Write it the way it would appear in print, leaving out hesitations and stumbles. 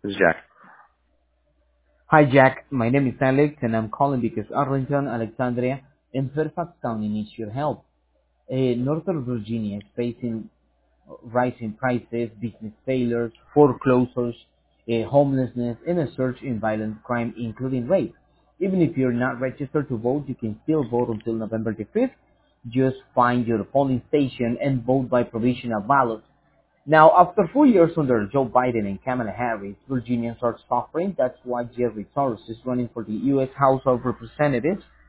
This is Jack. Hi, Jack. My name is Alex, and I'm calling because Arlington, Alexandria, and Fairfax County needs your help. Northern Virginia is facing rising prices, business failures, foreclosures, homelessness, and a surge in violent crime, including rape. Even if you're not registered to vote, you can still vote until November the 5th. Just find your polling station and vote by provisional ballot. Now, after 4 years under Joe Biden and Kamala Harris, Virginians are suffering. That's why Jerry Soros is running for the U.S. House of Representatives.